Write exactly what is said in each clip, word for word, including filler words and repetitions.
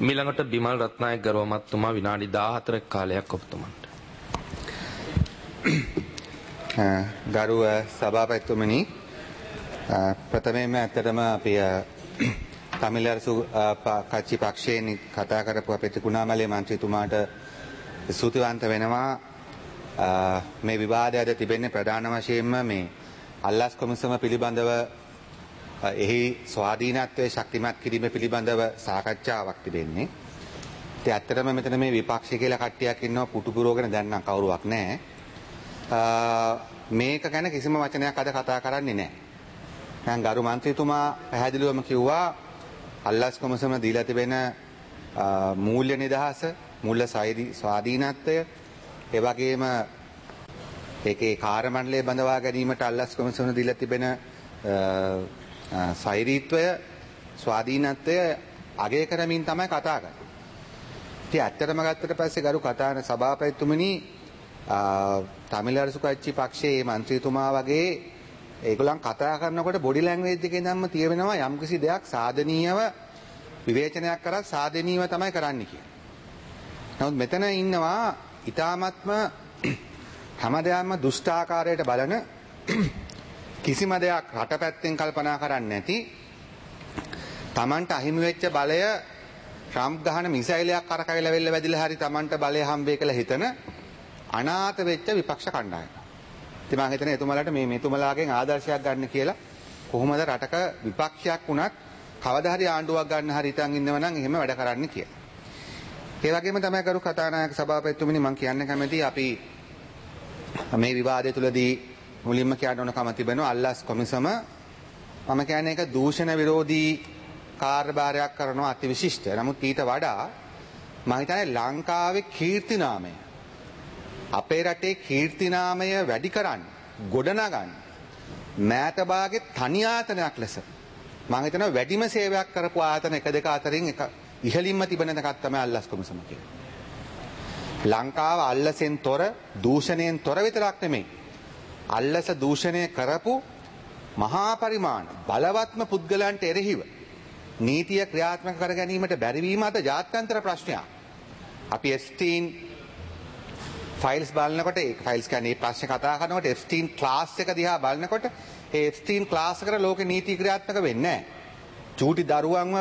මීළඟට බිමල් රත්නායක ගරුමත්තුමා විනාඩි දාහතරක කාලයක් ඔබතුමන්ට. ගරුව සභාපතිතුමනි, ප්‍රථමයෙන්ම ඇත්තටම අපි තමිල්ලරසු කච්චි පක්ෂයෙන් කතා කරපු අපේ ත්‍රිකුණාමලයේ මන්ත්‍රීතුමාට ස්තුතිවන්ත වෙනවා. මේ විවාදය අද තිබෙන්නේ ප්‍රධාන වශයෙන්ම මේ අල්ලස් කොමිසම පිළිබඳව එහි ස්වාධීනත්වයේ ශක්තිමත් කිරීම පිළිබඳව සාකච්ඡාවක් තිබෙන්නේ. ඉතින් ඇත්තටම මෙතන මේ විපක්ෂ කියලා කට්ටියක් ඉන්නවා පුටු පුරවගෙන දැන් නම් කවුරුවක් නැහැ. මේක ගැන කිසිම වචනයක් අද කතා කරන්නේ නැහැ. දැන් ගරු මන්ත්‍රීතුමා පැහැදිලිවම කිව්වා අල්ලස් කොමිසම දීලා තිබෙන මූල්‍ය නිදහස, මූල්‍ය ස්වාධීනත්වය, ඒ වගේම ඒකේ කාර්ය මණ්ඩලය බඳවා ගැනීමට අල්ලස් කොමිසම දීලා තිබෙන සෛරීත්වය, ස්වාධීනත්වය අගය කරමින් තමයි කතා කරන්නේ. ඉතින් ඇත්තටම ගත්තට පස්සේ ගරු කතාන සභාපතිතුමනි, තමිල්ලරසු කච්චි පක්ෂයේ මන්ත්‍රීතුමා වගේ ඒගොල්ලන් කතා කරනකොට බොඩි ලැන්ග්වේජ් එකේ ඉඳන්ම තියෙනවා යම්කිසි දෙයක් සාධනීයව විවේචනයක් කරලා සාධනීයව තමයි කරන්න කියලා. නමුත් මෙතන ඉන්නවා ඊ타මත්ම හැමදාම දුෂ්ටාකාරයට බලන කිසිම දෙයක් රටපැත්තෙන් කල්පනා කරන්නේ නැති, Tamanට අහිමි වෙච්ච බලය ට්‍රම්ප් ගහන මිසයිලයක් කරකැවිලා වෙල්ල වැදිලා හරි Tamanට බලය හම්බෙයි කියලා හිතන අනාථ වෙච්ච විපක්ෂ කණ්ඩායම. ඉතින් මම හිතන්නේ එතුමාලට මේ මෙතුමාලාගෙන් ආදර්ශයක් ගන්න කියලා. කොහොමද රටක විපක්ෂයක් වුණත් කවදා හරි ආණ්ඩුවක් ගන්න හරි හිතන් ඉන්නව නම් එහෙම වැඩ කරන්න කියලා. ඒ වගේම තමයි කරු කතානායක සභාපතිතුමනි, මම කියන්න කැමතියි අපි මේ විවාදය තුලදී මුලින්ම කියන්න ඕන කම තිබෙනවා අල්ලස් කොමිසම මම කියන්නේ ඒක දූෂණ විරෝධී කාර්යභාරයක් කරනවා අතිවිශිෂ්ට. නමුත් ඊට වඩා මම හිතන්නේ ලංකාවේ කීර්තිනාමය, අපේ රටේ කීර්තිනාමය වැඩි කරන්න, ගොඩනගන්න මෑත භාගයේ තනි ආයතනයක් ලෙස මම හිතනවා වැඩිම සේවයක් කරපු ආයතන එක දෙක අතරින් එක ඉහළින්ම තිබෙන එකක් තමයි අල්ලස් කොමිසම කියන්නේ. ලංකාව අල්ලසෙන් තොර, දූෂණයෙන් තොර විතරක් නෙමෙයි, අල්ලස දූෂණය කරපු මහා පරිමාණ බලවත්ම පුද්ගලයන්ට එරෙහිව නීතිය ක්‍රියාත්මක කර ගැනීමට බැරිවීම අද ජාත්‍යන්තර ප්‍රශ්නයක්. අපි එස්ටීන් ෆයිල්ස් බලනකොට, ඒ ෆයිල්ස් කියන්නේ ප්‍රශ්න කතා කරනකොට එස්ටීන් ක්ලාස් එක දිහා බලනකොට ඒ එස්ටීන් ක්ලාස් එකට ලෝකේ නීති ක්‍රියාත්මක වෙන්නේ නැහැ. චූටි දරුවන්ව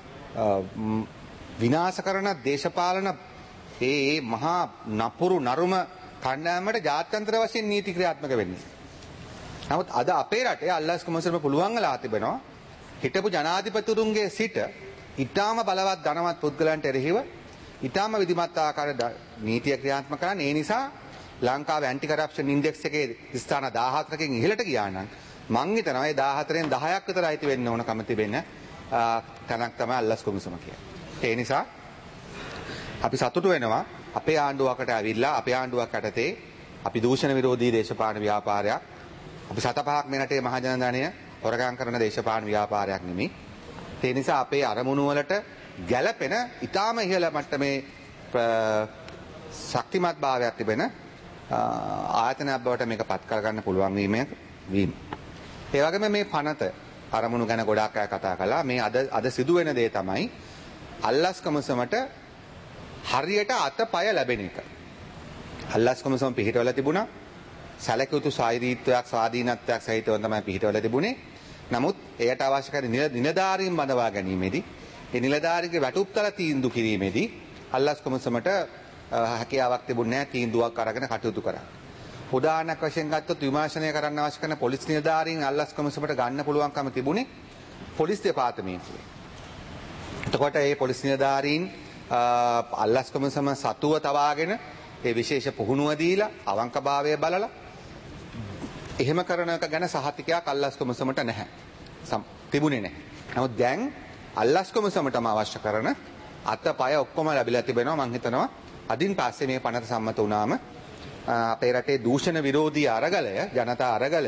විනාශ කරන දේශපාලන ඒ මහා නපුරු නරුම කණ්ඩායමට ජාත්‍යන්තර වශයෙන් නීති ක්‍රියාත්මක වෙන්නේ. නමුත් අද අපේ රටේ අල්ලස් කොමිසම පුළුවන් වෙලා තිබෙනවා හිටපු ජනාධිපතිතුරුන්ගේ සිට ඊටාම බලවත් ධනවත් පුද්ගලයන්ට එරෙහිව ඊටාම විධිමත් ආකාර නීතිය ක්‍රියාත්මක කරන්න. ඒ නිසා ලංකාවේ ඇන්ටි කරප්ෂන් ඉන්ඩෙක්ස් එකේ ස්ථාන දාහතරකින් ඉහළට ගියා නම් මං හිතනවා ඒ දාහතරෙන් දහයක් විතර අයිති වෙන්න ඕන කම තිබෙන තැනක් තමයි අල්ලස් කොමිසම කියන්නේ. ඒ නිසා අපි සතුටු වෙනවා අපේ ආණ්ඩුවකට ඇවිල්ලා අපේ ආණ්ඩුවක් යටතේ අපි දූෂණ විරෝධී දේශපාලන ව්‍යාපාරයක්, අපි සත පහක් මේ රටේ මහජන ධනය හොරගම් කරන දේශපාලන ව්‍යාපාරයක් නෙමෙයි. ඒ නිසා අපේ අරමුණු වලට ගැළපෙන ඊටාම ඉහළ මට්ටමේ ශක්තිමත් භාවයක් තිබෙන ආයතනයක් බවට මේක පත් කරගන්න පුළුවන් වීම වීම. ඒ වගේම මේ පනත අරමුණු ගැන ගොඩාක් අය කතා කළා. මේ අද අද සිදුවෙන දේ තමයි අල්ලස් කොමිසමට හරියට අතපය ලැබෙන එක. අල්ලස් කොමිසම පිහිටවල තිබුණා. සැලකිය යුතු සායිරීත්වයක්, ස්වාධීනත්වයක් සහිතව තමයි පිහිටවල තිබුණේ. නමුත් එයට අවශ්‍ය කරන නිලධාරීන් බඳවා ගැනීමේදී, ඒ නිලධාරීන්ගේ වැටුප්තල තීන්දුව කිරීමේදී අල්ලස් කොමිසමට හැකියාවක් තිබුණේ නැහැ තීන්දුවක් අරගෙන කටයුතු කරන්න. උදාහරණයක් වශයෙන් ගත්තොත් විමර්ශනය කරන්න අවශ්‍ය කරන පොලිස් නිලධාරීන් අල්ලස් කොමිසමට ගන්න පුළුවන්කම තිබුණේ පොලිස් දෙපාර්තමේන්තුවේ. එතකොට මේ පොලිස් නිලධාරීන් අල්ලස් කොමිසම සතුව තවාගෙන ඒ විශේෂ පුහුණුව දීලා අවංකභාවය බලලා එහෙම කරන එක ගැන සහතිකයක් අල්ලස් කොමිසමට නැහැ. තිබුණේ නැහැ. නමුත් දැන් අල්ලස් කොමිසමටම අවශ්‍ය කරන අතපය ඔක්කොම ලැබිලා තිබෙනවා. මම හිතනවා අදින් පස්සේ මේ පනත සම්මත වුණාම අපේ රටේ දූෂණ විරෝධී අරගලය, ජනතා අරගලය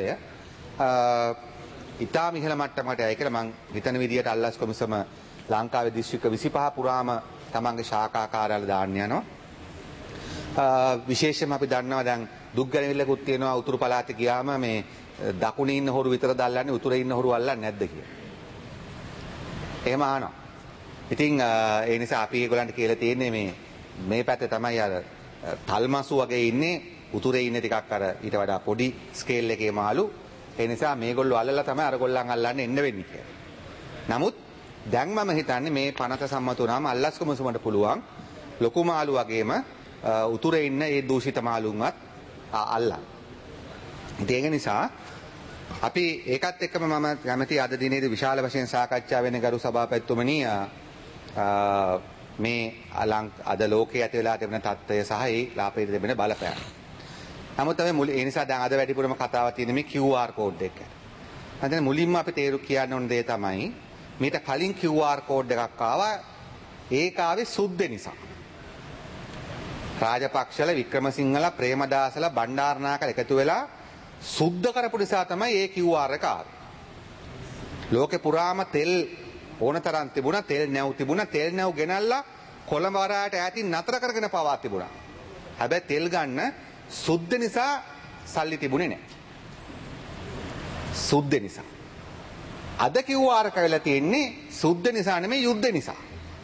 ඉතාම ඉහළ මට්ටමකට යයි කියලා මම හිතන විදිහට අල්ලස් කොමිසම ලංකාවේ දිස්ත්‍රික්ක විසිපහ පුරාම තමන්ගේ ශාඛා කාර්යාල දාන්න යනවා. විශේෂයෙන්ම අපි දන්නවා දැන් දුක්ගැනවිල්ලකුත් තියෙනවා උතුරු පළාතේ ගියාම මේ දකුණේ ඉන්න හොරු විතර දැල්ලන්නේ උතුරේ ඉන්න හොරු අල්ලන්නේ නැද්ද කියලා. එහෙම අහනවා. ඉතින් ඒ නිසා අපි ඒගොල්ලන්ට කියලා තියෙන්නේ මේ මේ පැත්තේ තමයි අර තල්මසු වගේ ඉන්නේ උතුරේ ඉන්නේ ටිකක් අර ඊට වඩා පොඩි ස්කේල් එකේ මාළු. ඒ නිසා මේගොල්ලෝ අල්ලලා තමයි අර ගොල්ලන් අල්ලන්න එන්න වෙන්නේ කියලා. නමුත් දැන් මම හිතන්නේ මේ පනත සම්මත වුණාම අල්ලස්කමසුමට පුළුවන් ලොකු මාළු වගේම උතුරේ ඉන්න ඒ දූෂිත මාළුන්වත් අල්ලන්න. ඒක නිසා අපි ඒකත් එක්කම මම කැමති අද දිනේදී විශාල වශයෙන් සාකච්ඡා වෙන ගරු සභාපතිතුමනි මේ අලං අද ලෝකයේ ඇති වෙලා තිබෙන තත්ත්වය සහ ඒ ලාභයට තිබෙන බලපෑම. නමුත් අපි මුල ඒ නිසා දැන් අද වැඩිපුරම කතාව තියෙන්නේ මේ Q R කෝඩ් එක. නැත්නම් මුලින්ම අපි තේරු කියන්න ඕන දේ තමයි මීට කලින් Q R කෝඩ් එකක් ආවා ඒක ආවේ සුද්ධ නිසා. රාජපක්ෂල වික්‍රමසිංහලා ප්‍රේමදාසලා බණ්ඩාරනායකලා එකතු වෙලා සුද්ධ කරපු නිසා තමයි ඒ Q R එක ආවේ. ලෝකේ පුරාම තෙල් ඕන තරම් තිබුණා, තෙල් නැව් තිබුණා, තෙල් නැව් ගෙනල්ලා කොළඹ වරායට ඈතින් නතර කරගෙන පවා තිබුණා. හැබැයි තෙල් ගන්න සුද්ධ නිසා සල්ලි තිබුණේ නැහැ. සුද්ධ නිසා. අද Q R එක වෙලා තියෙන්නේ සුද්ධ නිසා නෙමෙයි යුද්ධ නිසා.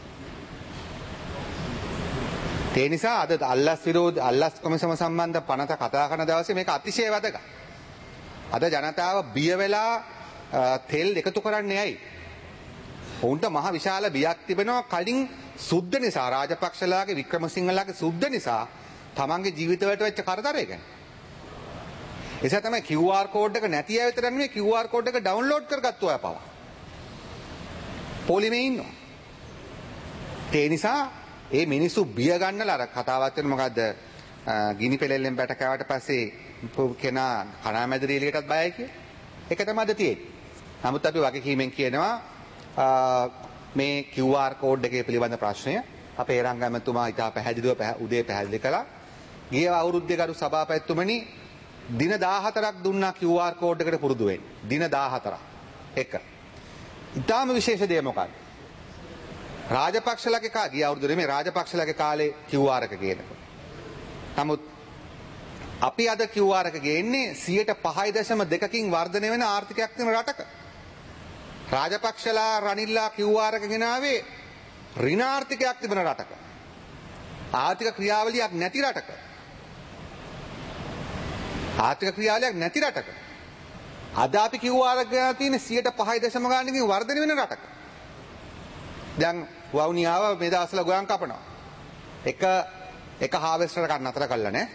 ඒ නිසා අද අල්ලස් විරෝධ අල්ලස් කොමිසම සම්බන්ධ පනත කතා කරන දවසේ මේක අතිශය වැදගත්. අද ජනතාව බිය වෙලා තෙල් එකතු කරන්නේ ඇයි? ඔවුන්ට මහ විශාල බියක් තිබෙනවා කලින් සුද්ධ නිසා රාජපක්ෂලාගේ වික්‍රමසිංහලාගේ සුද්ධ නිසා තමන්ගේ ජීවිතවලට වෙච්ච කරදරය ගැන. ඒ නිසා තමයි Q R කෝඩ් එක නැති අය විතර නෙමෙයි Q R කෝඩ් එක ඩවුන්ලෝඩ් කරගත්තු අය පවා. පොලිමේ ඉන්නවා. ඒ නිසා ඒ මිනිස්සු බිය ගන්නලා අර කතාවක් වෙන මොකද්ද ගිනි පෙලෙල්ලෙන් බැට කෑවට පස්සේ කෙනා කණාමැදිරි එළියටත් බයයි කිය. ඒක තමයි අද තියෙන්නේ. නමුත් අපි වගකීමෙන් කියනවා මේ Q R කෝඩ් එකේ පිළිබඳ ප්‍රශ්නය අපේ රංග ඇමතුමා ඉතා පැහැදිලිව උදේ පැහැදිලි කළා. ගිය අවුරුද්දේ ගරු සභාපතිතුමනි දින දාහතරක් දුන්නා Q R කෝඩ් එකට පුරුදු වෙන්න. දින දාහතරක්. එක. ඊටාම විශේෂ දේ මොකක්ද? රාජපක්ෂලගේ කා ගිය අවුරුද්දේ මේ රාජපක්ෂලගේ කාලේ Q R එක ගේනකොට. නමුත් අපි අද Q R එක ගේන්නේ සියයට පහයි දශම දෙකකින් වර්ධනය වෙන ආර්ථිකයක් තියෙන රටක. රාජපක්ෂලා රනිල්ලා Q R එක ගෙනාවේ ඍණාර්ථිකයක් තිබෙන රටක. ආර්ථික ක්‍රියාවලියක් නැති රටක. ආර්ථික ක්‍රියාවලියක් නැති රටක. අද අපි Q R එක ගෙනා තියෙන සියයට පහයි දශම ගානකින් වර්ධනය වෙන රටක. දැන් වවුනියාව මේ දවස්වල ගොයන් කපනවා. එක එක හාවෙස්ටර් එකක් නතර කළා නේ.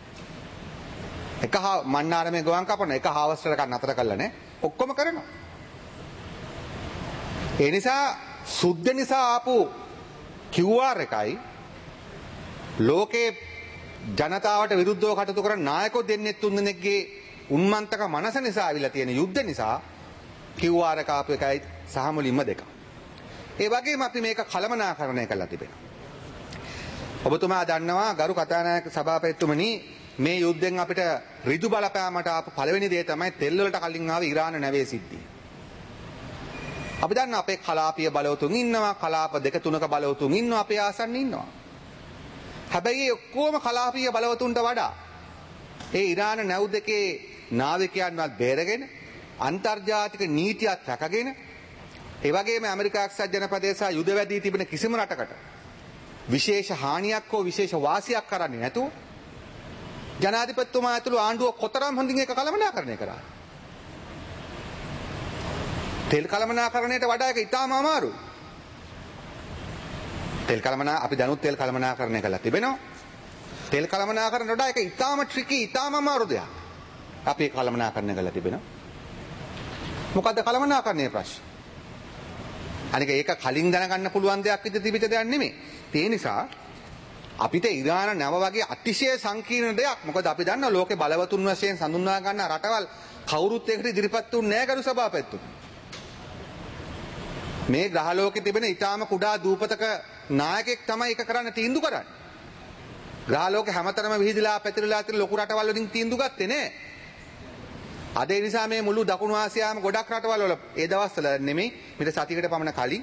එක මන්නාරමේ ගොයන් කපන එක හාවෙස්ටර් එකක් නතර කළා නේ. ඔක්කොම කරනවා. ඒ නිසා සුද්ධ නිසා ආපු Q R එකයි ලෝකේ ජනතාවට විරුද්ධව කටයුතු කරන නායකයෝ දෙන්නේ තුන් දෙනෙක්ගේ උන්මන්තක මනස නිසා ආවිලා තියෙන යුද්ධ නිසා Q R එක ආපු එකයි සහ මුලින්ම දෙක. ඒ වගේම අපි මේක කළමනාකරණය කරලා තිබෙනවා. ඔබතුමා දන්නවා ගරු කතානායක සභාපතිතුමනි මේ යුද්ධෙන් අපිට ඍජු බලපෑමට ආපු පළවෙනි දේ තමයි තෙල් වලට කලින් ආව ඉරාන නැවේ සිද්ධිය. අපි දන්න අපේ කලාපීය බලවතුන් ඉන්නවා, කලාප දෙක තුනක බලවතුන් ඉන්නවා, අපේ ආසන්න ඉන්නවා. හැබැයි ඒ ඔක්කොම කලාපීය බලවතුන්ට වඩා ඒ ඉරාන නැව් දෙකේ නාවිකයන්වත් බේරගෙන අන්තර්ජාතික නීතියක් රැකගෙන ඒ වගේම ඇමරිකා එක්සත් ජනපදයේ සහ යුද වැදී තිබෙන කිසිම රටකට විශේෂ හානියක් හෝ විශේෂ වාසියක් කරන්නේ නැතුව ජනාධිපතිතුමා ඇතුළු ආණ්ඩුව කොතරම් හොඳින් ඒක කළමනාකරණය කරා. තෙල් කළමනාකරණයට වඩා ඒක ඉතාම අමාරුයි. තෙල් කළමනා අපි දැනුත් තෙල් කළමනාකරණය කරලා තිබෙනවා. තෙල් කළමනාකරණයට වඩා ඒක ඉතාම ට්‍රිකි ඉතාම අමාරු දෙයක්. අපි ඒක කළමනාකරණය කරලා තිබෙනවා. මොකද්ද කළමනාකරණයේ ප්‍රශ්නේ? අනික ඒක කලින් දැනගන්න පුළුවන් දෙයක් විදිහට තිබිච්ච දෙයක් නෙමෙයි. ඒ නිසා අපිට ඉරාන නැව වගේ අතිශය සංකීර්ණ දෙයක්. මොකද අපි දන්නවා ලෝකේ බලවතුන් වශයෙන් සඳුන්වා ගන්න රටවල් කවුරුත් ඒකට ඉදිරිපත් වුනේ නැහැ ගරු සභාපතිතුමනි. මේ ග්‍රහලෝකේ තිබෙන ඊටාම කුඩා දූපතක නායකයෙක් තමයි ඒක කරන්න තීන්දුව කරන්නේ. ග්‍රහලෝකේ හැමතැනම විහිදලා පැතිරලා තියෙන ලොකු රටවල් වලින් තීන්දුව ගත්තේ නැහැ. අද ඒ නිසා මේ මුළු දකුණු ආසියාවම ගොඩක් රටවල් වල ඒ දවස්වල නෙමෙයි මිට සතියකට පමණ කලින්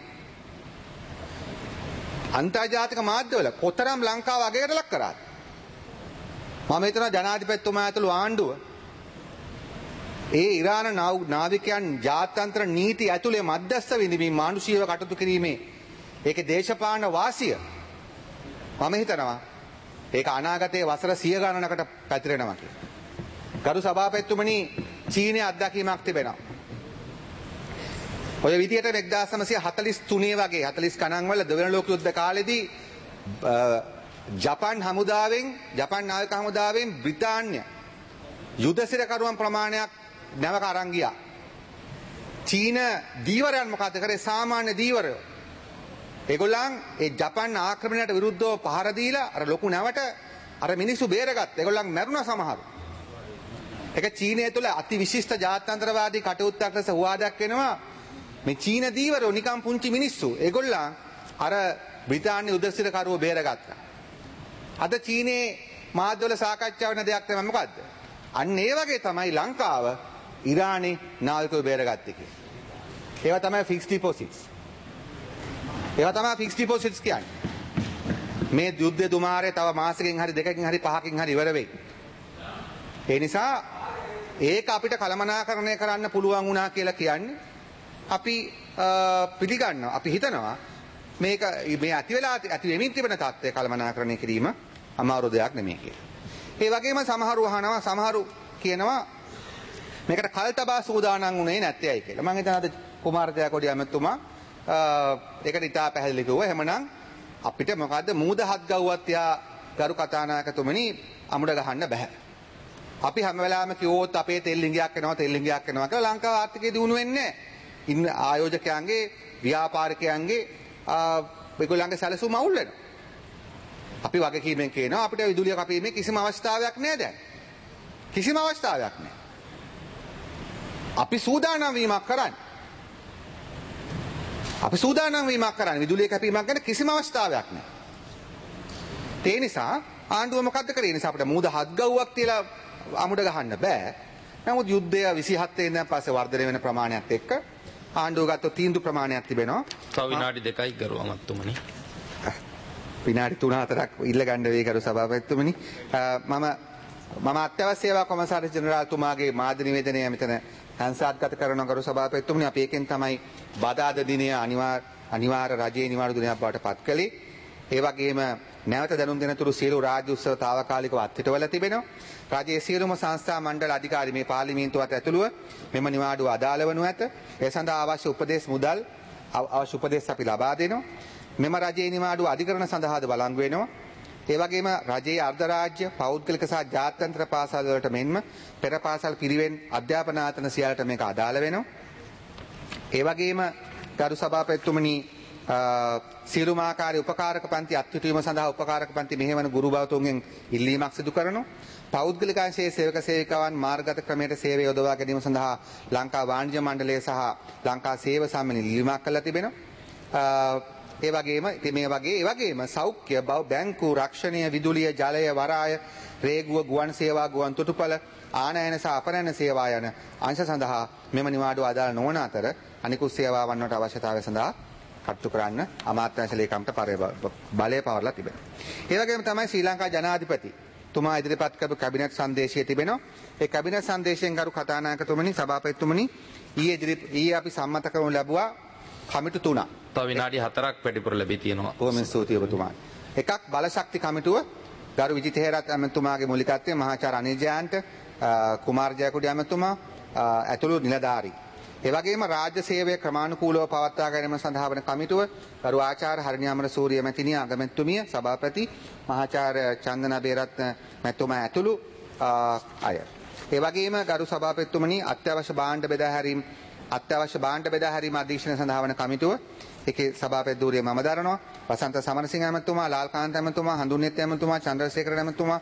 අන්තර්ජාතික මාධ්‍යවල කොතරම් ලංකාව අගයකට ලක් කරාද? මම හිතනවා ජනාධිපතිතුමා ඇතුළු ආණ්ඩුව ඒ ඉරාන නාවිකයන් ජාත්‍යන්තර නීති ඇතුලේ මැදස්ස විඳින්මින් මානුෂීයව කටයුතු කිරීමේ ඒකේ දේශපාලන වාසිය මම හිතනවා ඒක අනාගතයේ වසර සිය ගණනකට පැතිරෙනවා කියලා. ගරු සභාපතිතුමනි චීනයේ අත්දැකීමක් තිබෙනවා. ඔය විදියට එක්දාස් නවසිය හතළිස් තුනේ වගේ හතළිස් ගණන් වල දෙවන ලෝක යුද්ධ කාලෙදී ජපාන් හමුදාවෙන් ජපාන් නාවික හමුදාවෙන් බ්‍රිතාන්‍ය යුද සිරකරුවන් ප්‍රමාණයක් නැවක අරන් ගියා. චීන දීවරයන් මොකද කරේ? සාමාන්‍ය දීවරයෝ. ඒගොල්ලන් ඒ ජපාන් ආක්‍රමණයට විරුද්ධව පහර දීලා අර ලොකු නැවට අර මිනිස්සු බේරගත්තා. ඒගොල්ලන් මැරුණා සමහරු. ඒක චීනය තුළ අති විශිෂ්ට ජාත්‍යන්තරවාදී කටයුත්තක් ලෙස හුවා දක්වනවා. මේ චීන දීවරෝ නිකම් පුංචි මිනිස්සු. ඒගොල්ලන් අර බ්‍රිතාන්‍ය යුද සිරකරුවෝ බේරගත්තා. අද චීනයේ මාධ්‍යවල සාකච්ඡා වෙන දෙයක් තමයි මොකද්ද? අන්න ඒ වගේ තමයි ලංකාව ඉරානයේ නාවිකව බේරගත්තේ කියලා. ඒවා තමයි ෆික්ස් ඩිපොසිට්ස්. ඒවා තමයි ෆික්ස් ඩිපොසිට්ස් කියන්නේ. මේ යුද්ධ දුමාරේ තව මාසෙකින් හරි දෙකකින් හරි පහකින් හරි ඉවර වෙයි. ඒ නිසා ඒක අපිට කළමනාකරණය කරන්න පුළුවන් වුණා කියලා කියන්නේ අපි පිළිගන්නවා. අපි හිතනවා මේක මේ ඇති වෙලා ඇති වෙමින් තිබෙන තත්ත්වය කළමනාකරණය කිරීම අමාරු දෙයක් නෙමෙයි කියලා. ඒ වගේම සමහරු අහනවා සමහරු කියනවා මේකට කල්තබා සූදානම් වුණේ නැත්තේයි කියලා. මම හිතනවා අද කුමාර ජයකොඩි ඇමතුමා ඒකට ඉතා පැහැදිලි කිව්වා. එහෙමනම් අපිට මොකද්ද මූද හත් ගව්වත් යා ගරු කතානායකතුමනි අමුඩ ගහන්න බෑ. අපි හැම වෙලාවෙම කිව්වොත් අපේ තෙල් ලිංගයක් වෙනවා තෙල් ලිංගයක් වෙනවා කියලා ලංකාව ආර්ථිකය දියුණු වෙන්නේ නැහැ. ඉන්න ආයෝජකයන්ගේ ව්‍යාපාරිකයන්ගේ ඒගොල්ලන්ගේ සැලසුම අවුල් වෙනවා. අපි වගකීමෙන් කියනවා අපිට විදුලිය කපීමේ කිසිම අවස්ථාවක් නැහැ දැන්. කිසිම අවස්ථාවක් නැහැ. අපි සූදානම් වීමක් කරන්නේ. අපි සූදානම් වීමක් කරන්නේ විදුලිය කැපීමක් ගැන කිසිම අවස්ථාවක් නැහැ. ඒ නිසා ආණ්ඩුව මොකද්ද කරේ? ඒ නිසා අපිට මූද හත් ගව්වක් තියලා අමුඩ ගහන්න බෑ. නමුත් යුද්ධය විසිහත් වෙනිදා පස්සේ වර්ධනය වෙන ප්‍රමාණයත් එක්ක ආණ්ඩුව ගත්ත තීන්දුව ප්‍රමාණයක් තිබෙනවා. තව විනාඩි දෙකයි ගරු අමාත්‍යතුමනි. විනාඩි තුන හතරක් ඉල්ල ගන්න වෙයි ගරු සභාපතිතුමනි. මම මම අත්‍යවශ්‍ය සේවා කොමසාරිස් ජෙනරාල්තුමාගේ මාධ්‍ය නිවේදනය මෙතන සංසාත්ගත කරන ගරු සභාපතිතුමනි අපි එකෙන් තමයි බදාද දිනය අනිවාර්ය අනිවාර්ය රජයේ නිවාඩු දිනයක් බවට පත් කළේ. ඒ වගේම නැවත දැනුම් දෙන තුරු සියලු රාජ්‍ය උත්සව තාවකාලිකව අත්හිටවල තිබෙනවා. රජයේ සියලුම සංස්ථා මණ්ඩල අධිකාරී මේ පාර්ලිමේන්තුවත් ඇතුළුව මෙම නිවාඩුව අදාළ වනු ඇත. ඒ සඳහා අවශ්‍ය උපදෙස් මුදල් අවශ්‍ය උපදෙස් අපි ලබා දෙනවා. මෙම රජයේ නිවාඩුව අධිකරණ සඳහාද බලංගු වෙනවා. ඒ වගේම රජයේ අර්ධ රාජ්‍ය පෞද්ගලික සහ ජාත්‍යන්තර පාසල් වලට මෙන්ම පෙර පාසල් පිරිවෙන් අධ්‍යාපන ආයතන සියල්ලට මේක අදාළ වෙනවා. ඒ වගේම ගරු සභාපතිතුමනි සියලුම ආකාරයේ උපකාරක පන්ති අත්හිටුවීම සඳහා උපකාරක පන්ති මෙහෙවන ගුරු භාවතුන්ගෙන් ඉල්ලීමක් සිදු කරනවා. පෞද්ගලික අංශයේ සේවක සේවිකාවන් මාර්ගගත ක්‍රමයට සේවය යොදවා ගැනීම සඳහා ලංකා වාණිජ්‍ය මණ්ඩලය සහ ලංකා සේව සම්මේලනය ඉල්ලීමක් කළා තිබෙනවා. ඒ වගේම මේ වගේ ඒ වගේම සෞඛ්‍ය බැංකු රක්ෂණය විදුලිය ජලය වරාය රේගුව ගුවන් සේවා ගුවන් තොටුපළ ආනයන සහ අපනයන සේවා යන අංශ සඳහා මෙම නිවාඩුව අදාළ නොවන අතර අනිකුත් සේවාවන් වලට අවශ්‍යතාවය සඳහා කටයුතු කරන්න අමාත්‍යාංශ ලේකම්ට බලය පවරලා තිබෙනවා. ඒ වගේම තමයි ශ්‍රී ලංකා ජනාධිපති තුමා ඉදිරිපත් කරපු කැබිනට් සංදේශය තිබෙනවා. ඒ කැබිනට් සංදේශයෙන් ගරු කතානායකතුමනි සභාපතිතුමනි ඊයේ ඊයේ අපි සම්මත කරනු ලැබුවා කමිටු තුනක්. තව විනාඩි හතරක් වැඩිපුර ලැබී තියෙනවා. බොහොම ස්තුතියි ඔබතුමාට. එකක් බලශක්ති කමිටුව ගරු විජිත හේරත් ඇමතුමාගේ මූලිකත්වයේ මහාචාර්ය අනිල් ජයන්ත කුමාර ජයකොඩි ඇමතුමා ඇතුළු නිලධාරී. ඒ වගේම රාජ්‍ය සේවය ක්‍රමානුකූලව පවත්වා ගැනීම සඳහා වන කමිටුව ගරු ආචාර්ය හරිනි අමරසූරිය මැතිණිය අගමැතිතුමිය සභාපති මහාචාර්ය චන්දන බේරත්න මැතිතුමා ඇතුළු අය. ඒ වගේම ගරු සභාපතිතුමනි අත්‍යවශ්‍ය භාණ්ඩ බෙදා හැරීම අත්‍යවශ්‍ය භාණ්ඩ බෙදා හැරීම අධීක්ෂණය සඳහා වන කමිටුව ඒකේ සභාපති ධූරිය මම දරනවා. වසන්ත සමරසිංහ ඇමතුමා, ලාල්කාන්ත ඇමතුමා, හඳුන්නෙත් ඇමතුමා, චන්ද්‍රසේකර ඇමතුමා,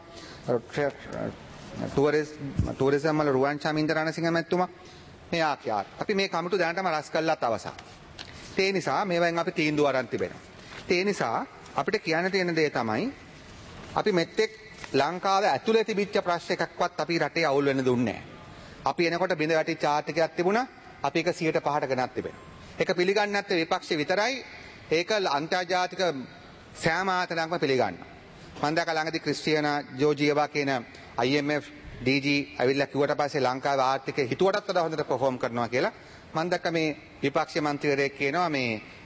ටූරිසම් වල රුවන් චමින්ද රණසිංහ ඇමතුමා මේ ආකාර. අපි මේ කමිටු දැනටම රැස් කළාත් අවසන්. ඒ නිසා මේවෙන් අපි තීන්දුව අරන් තිබෙනවා. ඒ නිසා අපිට කියන්න තියෙන දේ තමයි අපි මෙතෙක් ලංකාවේ ඇතුලේ තිබිච්ච ප්‍රශ්න එකක්වත් අපි රටේ අවුල් වෙන්න දුන්නේ නැහැ. අපි එනකොට බිඳ වැටිච්ච ආර්ථිකයක් තිබුණා. අපි ඒක සියයට පහට ගෙනත් තිබෙනවා. ඒක පිළිගන්නේ නැත්තේ විපක්ෂ විතරයි. ඒක අන්තර්ජාතික සෑම ආයතනයක්ම පිළිගන්නවා. මම දැක්ක ළඟදී ක්‍රිස්ටියානා ජෝර්ජියවා කියන I M F D G ඇවිල්ලා කිව්වට පස්සේ ලංකාවේ ආර්ථිකය හිතුවටත් වඩා හොඳට පර්ෆෝම් කරනවා කියලා. මම දැක්ක මේ විපක්ෂ මන්ත්‍රීවරයෙක් කියනවා මේ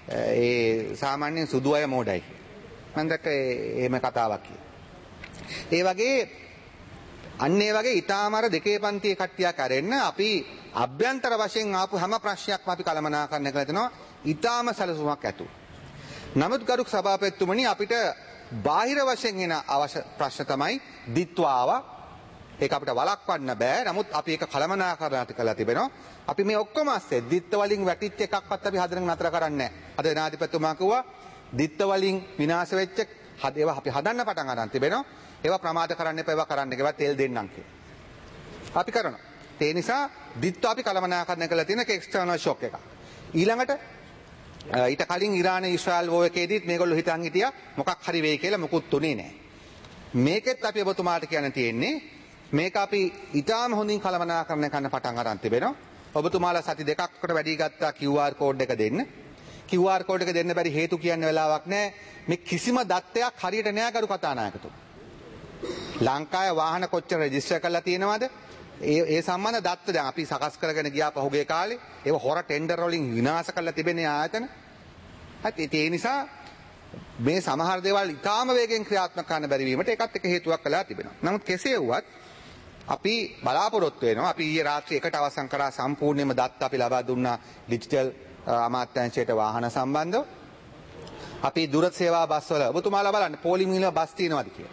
ඒ සාමාන්‍යයෙන් සුදු අය මෝඩයි. මම දැක්ක එහෙම කතාවක් කියලා. ඒ වගේ අන්න ඒ වගේ ඊටාම අර දෙකේ පන්තියේ කට්ටියක් අරෙන්න අපි අභ්‍යන්තර වශයෙන් ආපු හැම ප්‍රශ්නයක්ම අපි කළමනාකරණය කරලා දෙනවා ඊටාම සැලසුමක් ඇතුව. නමුත් ගරුක සභාපතිතුමනි අපිට බාහිර වශයෙන් එන අවශ්‍ය ප්‍රශ්න තමයි දිත්වාව. ඒක අපිට වළක්වන්න බෑ. නමුත් අපි ඒක කළමනාකරණය කරලා තිබෙනවා. අපි මේ ඔක්කොම ඇස්සේ දිත්ත වලින් වැටිච්ච එකක්වත් අපි හදන්න නතර කරන්නේ නැහැ. අද ජනාධිපතිතුමා කිව්වා දිත්ත වලින් විනාශ වෙච්ච ඒවා අපි හදන්න පටන් ගන්න තිබෙනවා. ඒවා ප්‍රමාද කරන්න එපා. ඒවා කරන්න ඒවා තෙල් දෙන්නම් කියලා. අපි කරනවා. ඒ නිසා දිත්ත අපි කළමනාකරණය කරලා තියෙන එක එක්ස්ටර්නල් ෂොක් එකක්. ඊළඟට ඊට කලින් ඉරාන ඊශ්‍රායල් වෝ එකේදීත් මේගොල්ලෝ හිතන් හිටියා මොකක් හරි වෙයි කියලා මොකුත් උනේ නැහැ. මේකෙත් අපි ඔබතුමාට කියන්න තියෙන්නේ මේක අපි ඊටාම හොඳින් කළමනාකරණය කරන්න පටන් ගන්න තිබෙනවා. ඔබතුමාලා සති දෙකක්කට වැඩි ගත්තා Q R කෝඩ් එක දෙන්න. Q R කෝඩ් එක දෙන්න බැරි හේතු කියන්න වෙලාවක් නැහැ. මේ කිසිම දත්තයක් හරියට නෑ කරු කතානායකතුමා. ලංකාවේ වාහන කොච්චර රෙජිස්ටර් කරලා තියෙනවද? ඒ ඒ සම්බන්ධ දත්ත දැන් අපි සකස් කරගෙන ගියා පහුගිය කාලේ. ඒව හොර ටෙන්ඩර් වලින් විනාශ කරලා තිබෙන ආයතන. හරි ඒ නිසා මේ සමහර දේවල් ඉතාම වේගෙන් ක්‍රියාත්මක කරන්න බැරි වීමට ඒකත් එක හේතුවක් කළා තිබෙනවා. නමුත් කෙසේ වුවත් අපි බලාපොරොත්තු වෙනවා අපි ඊයේ රාත්‍රියේ එකට අවසන් කරා සම්පූර්ණයෙන්ම දත්ත අපි ලබා දුන්නා ඩිජිටල් අමාත්‍යාංශයට වාහන සම්බන්ධව. අපි දුර සේවා බස් වල ඔබතුමාලා බලන්න පෝලිං වල බස් තියෙනවද කියලා.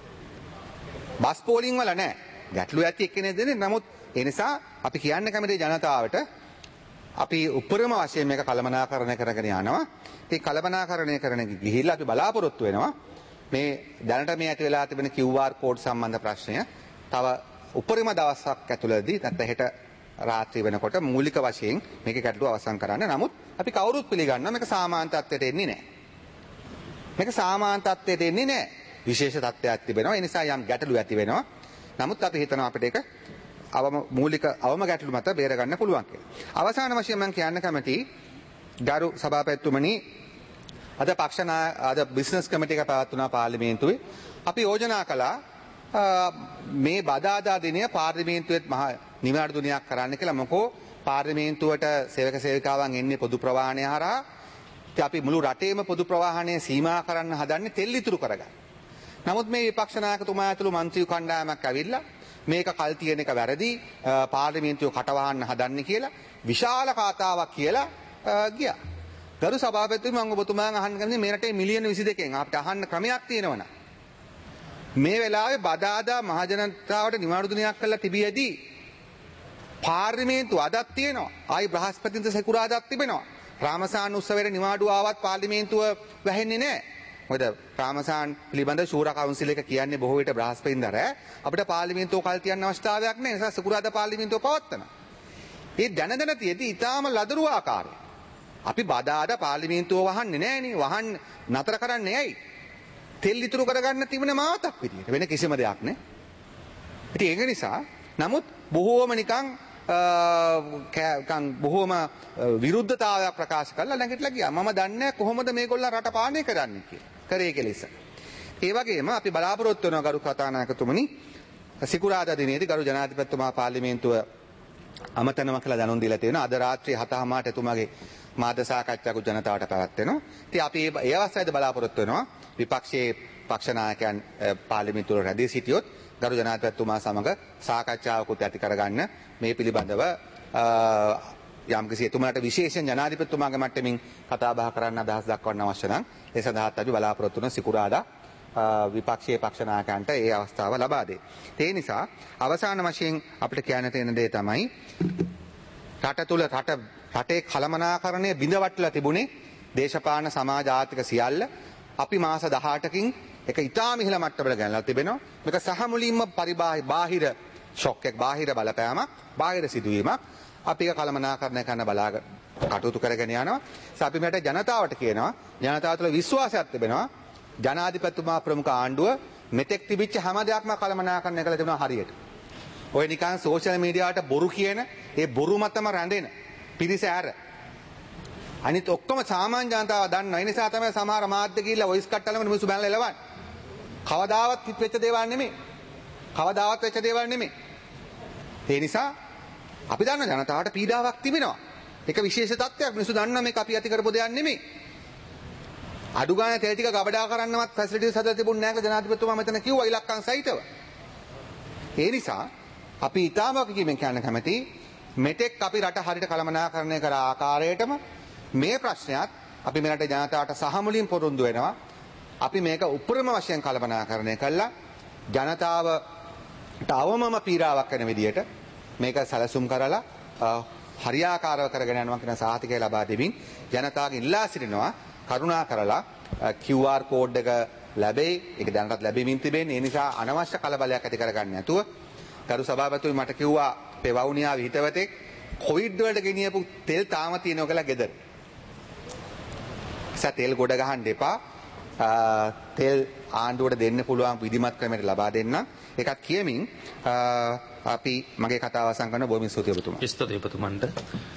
බස් පෝලිං වල නැහැ. ගැටලු ඇති එක්කෙනෙක් දෙන්නේ. නමුත් ඒ නිසා අපි කියන්න කැමති ජනතාවට අපි උපරිම වශයෙන් මේක කළමනාකරණය කරගෙන යනවා. ඉතින් කළමනාකරණය කරන ගිහිල්ලා අපි බලාපොරොත්තු වෙනවා මේ දැනට මේ ඇති වෙලා තිබෙන Q R කෝඩ් සම්බන්ධ ප්‍රශ්නය තව උපරිම දවසක් ඇතුළතදී නැත්නම් හෙට රාත්‍රී වෙනකොට මූලික වශයෙන් මේක ගැටලුව අවසන් කරන්න. නමුත් අපි කවුරුත් පිළිගන්නවා මේක සාමාන්‍ය තත්ත්වයට එන්නේ නැහැ. මේක සාමාන්‍ය තත්ත්වයට එන්නේ නැහැ. විශේෂ තත්ත්වයක් තිබෙනවා. ඒ නිසා යම් ගැටලු ඇති වෙනවා. නමුත් අපි හිතනවා අපිට ඒක අවම මූලික අවම ගැටලු මත බේර ගන්න පුළුවන් කියලා. අවසාන වශයෙන් මම කියන්න කැමතියි ගරු සභාපතිතුමනි අද පක්ෂ අද බිස්නස් කමිටු එක පැවැත්වුණා පාර්ලිමේන්තුවේ. අපි යෝජනා කළා මේ බදාදා දිනය පාර්ලිමේන්තුවේත් මහා නිවාඩු දිනයක් කරන්න කියලා. මොකෝ පාර්ලිමේන්තුවට සේවක සේවිකාවන් එන්නේ පොදු ප්‍රවාහනය හරහා. ඉතින් අපි මුළු රටේම පොදු ප්‍රවාහනය සීමා කරන්න හදන්නේ තෙල් ඉතුරු කරගන්න. නමුත් මේ විපක්ෂ නායකතුමා ඇතුළු මන්ත්‍රී කණ්ඩායමක් ඇවිල්ලා මේක කල් තියෙන එක වැරදි පාර්ලිමේන්තුව කටවහන්න හදන්නේ කියලා විශාල කතාවක් කියලා ගියා. ගරු සභාපතිතුමනි මම ඔබතුමාගෙන් අහන්න කැමතියි මේ රටේ මිලියන විසි දෙකෙන් අපිට අහන්න ක්‍රමයක් තියෙනවනම් මේ වෙලාවේ බදාදා මහජනතාවට නිවාඩු දිනයක් කරලා තිබියදී පාර්ලිමේන්තුව අදත් තියෙනවා. ආයි බ්‍රහස්පතින්ද සෙකුරාදාත් තිබෙනවා. රාමසාන් උත්සවයේ නිවාඩු ආවත් පාර්ලිමේන්තුව වැහෙන්නේ නැහැ. මොකද රාමසාන් පිළිබඳ ශූර කවුන්සිල් එක කියන්නේ බොහෝ විට බ්‍රහස්පතින්දා රෑ අපිට පාර්ලිමේන්තුව කල් තියන්න අවස්ථාවක් නැහැ. ඒ නිසා සෙකුරාදා පාර්ලිමේන්තුව පවත්වනවා. මේ දැන දැන තියෙද්දි ඊටාම ලදරු ආකාරය. අපි බදාදා පාර්ලිමේන්තුව වහන්නේ නැහැ නේ. වහන්න නතර කරන්නේ ඇයි? තෙල් ඉතුරු කරගන්න තිබෙන මාතක් විදියට. වෙන කිසිම දෙයක් නෑ. ඉතින් ඒක නිසා නමුත් බොහෝම නිකන් නිකන් බොහෝම විරුද්ධතාවයක් ප්‍රකාශ කරලා නැගිටලා ගියා. මම දන්නේ කොහොමද මේගොල්ලෝ රට පාලනය කරන්නේ කියලා. කරේ කෙලෙස. ඒ වගේම අපි බලාපොරොත්තු වෙනවා ගරු කතානායකතුමනි සිකුරාදා දිනේදී ගරු ජනාධිපතිතුමා පාර්ලිමේන්තුව අමතනවා කියලා දැනුම් දීලා තියෙනවා. අද රාත්‍රියේ හතමාරට එතුමාගේ මාධ්‍ය සාකච්ඡාවක් ජනතාවට පැවැත්වෙනවා. ඉතින් අපි ඒ අවස්ථාවේදී බලාපොරොත්තු වෙනවා විපක්ෂයේ පක්ෂ නායකයන් පාර්ලිමේන්තුවේ රැඳී සිටියොත් ගරු ජනාධිපතිතුමා සමග සාකච්ඡාවකුත් ඇති කරගන්න මේ පිළිබඳව යම්කිසි එතුමාට විශේෂයෙන් ජනාධිපතිතුමාගේ මට්ටමින් කතා බහ කරන්න අදහස් දක්වන්න අවශ්‍ය නම් ඒ සඳහාත් අපි බලාපොරොත්තු වෙන සිකුරාදා විපක්ෂයේ පක්ෂ නායකයන්ට ඒ අවස්ථාව ලබා දෙයි. ඒ නිසා අවසාන වශයෙන් අපිට කියන්න තියෙන දේ තමයි රට තුල රට රටේ කළමනාකරණය බිඳවටලා තිබුණේ දේශපාලන සමාජ ආර්ථික සියල්ල අපි මාස දහඅටකින් එක ඉතාම ඉහළ මට්ටමකට ගෙනලා තිබෙනවා. මේක සහ මුලින්ම පරිබාහිර බාහිර ෂොක් එකක් බාහිර බලපෑමක් බාහිර සිදුවීමක් අපි ඒක කළමනාකරණය කරන්න බලා කටයුතු කරගෙන යනවා. ඒ අපි මේකට ජනතාවට කියනවා ජනතාව තුළ විශ්වාසයක් තිබෙනවා. ජනාධිපතිතුමා ප්‍රමුඛ ආණ්ඩුව මෙතෙක් තිබිච්ච හැම දෙයක්ම කළමනාකරණය කළ තිබෙනවා හරියට. ඔය නිකන් සෝෂල් මීඩියාවට බොරු කියන ඒ බොරු මතම රැඳෙන පිරිස ඇර අනිත් ඔක්කොම සාමාන්‍ය ජනතාව දන්නවා. ඒ නිසා තමයි සමහර මාධ්‍ය ගිහිල්ලා වොයිස් කට්ටලම මිනිස්සු බැලලා එලවන්නේ. කවදාවත් හිත වෙච්ච දේවල් නෙමෙයි. කවදාවත් වෙච්ච දේවල් නෙමෙයි. ඒ නිසා අපි දන්න ජනතාවට පීඩාවක් තිබෙනවා. ඒක විශේෂ තත්ත්වයක්. මිනිස්සු දන්නවා මේක අපි ඇති කරපු දෙයක් නෙමෙයි. අඩු ගානේ තෙල් ටික ගබඩා කරන්නවත් ෆැසිලිටිස් හදලා තිබුණ නැහැ කියලා ජනාධිපතිතුමා මෙතන කිව්වා ඉලක්කම් සහිතව. ඒ නිසා අපි ඊටම වගකීමෙන් කියන්න කැමති මෙතෙක් අපි රට හරියට කළමනාකරණය කර ආකාරයටම මේ ප්‍රශ්නයත් අපි මේ රටේ ජනතාවට සහ මුලින් පොරොන්දු වෙනවා. අපි මේක උපරිම වශයෙන් කළමනාකරණය කළා ජනතාවට අවමම පීඩාවක් වෙන විදියට මේක සැලසුම් කරලා හරියාකාරව කරගෙන යනවා කියන සාහිතිකය ලබා දෙමින් ජනතාවගෙන් ඉල්ලා සිටිනවා කරුණා කරලා Q R කෝඩ් එක ලැබෙයි. ඒක දැනටත් ලැබෙමින් තිබෙන්නේ. ඒ නිසා අනවශ්‍ය කලබලයක් ඇති කරගන්න නැතුව ගරු සභාපතිතුමනි මට කිව්වා අපේ වවුනියාවේ හිතවතෙක් කොවිඩ් වලට ගෙනියපු තෙල් තාම තියෙනවා කියලා ගෙදර. ඒසා තෙල් ගොඩ ගහන්න එපා. තෙල් ආණ්ඩුවට දෙන්න පුළුවන් විධිමත් ක්‍රමයට ලබා දෙන්න. ඒකත් කියමින් අපි මගේ කතාව අවසන් කරන බොහොම ස්තුතියි ඔබතුමා. ස්තුතියි ඔබතුමන්ට.